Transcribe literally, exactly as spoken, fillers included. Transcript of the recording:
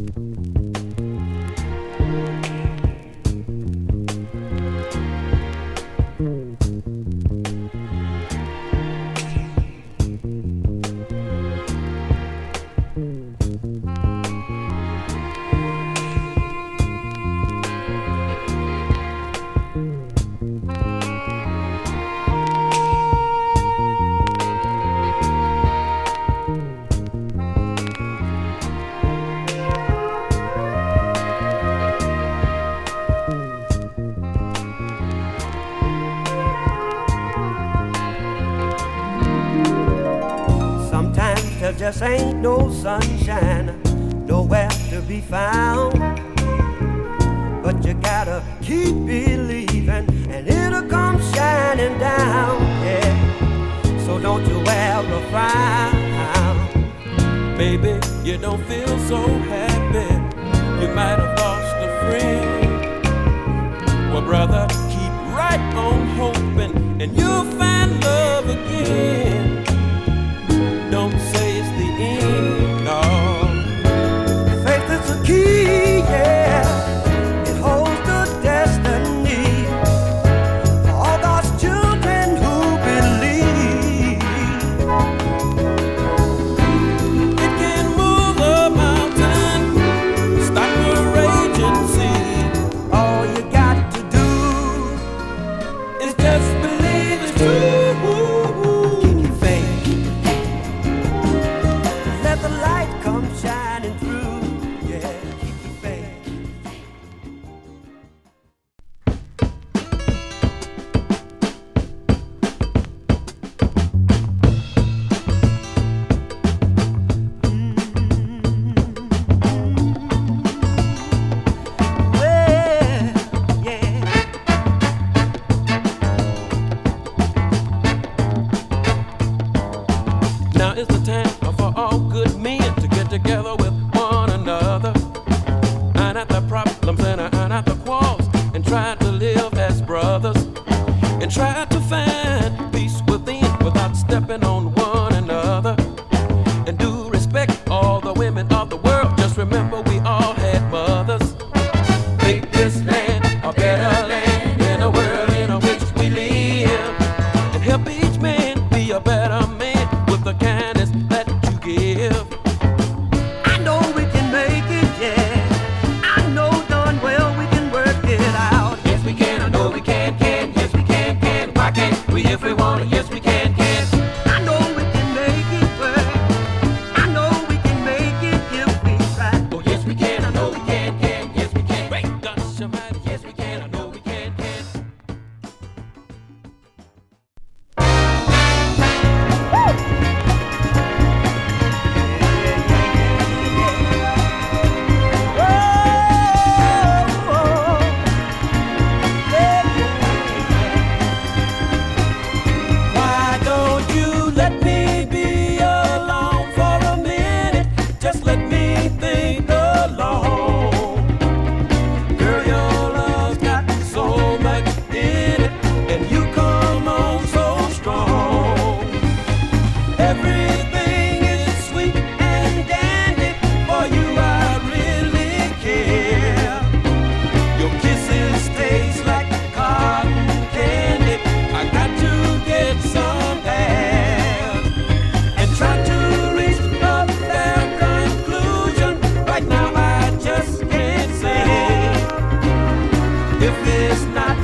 There just ain't no sunshine nowhere to be found, but you gotta keep believing and it'll come shining down, yeah. So don't you ever frown. Baby, you don't feel so happy, you might have lost a friend. Well, brother, keep right on hoping and you'll find love again. Don't say it's the end, no. Faith is the key, yeah. It holds the destiny for all God's children who believe. It can move a mountain, stop a raging sea. All you got to do is just believe it's true. Shining through, yeah, keep the faith. Now is the time for all good men to get together with one another, iron out the problems and iron out the quarrels, and try to live as brothers, and try to find peace within without stepping on one another, and do respect all the women of the world. Just remember we all had mothers. Make this land a better land in a world in which we live, and help each man be a better man with the kindness that you give. I know we can make it, yeah. I know darn well we can work it out. Yes we can, I know we can, can. Yes we can, can. Why can't we if we want it? Yes we can, can. I know we can make it work. I know we can make it if we try. Oh yes we can, I know we can, can. Yes we can. Great God Almighty, yes we can, I know we can, can. Why don't you let me be alone for a minute? Just let me think alone. Girl, your love's got so much in it, and you come on so strong. Everything is sweet and dandy, for you I really care. Your kisses taste like cotton candy. I got to get some air and try to reach a fair conclusion. Right now I just can't say if it's not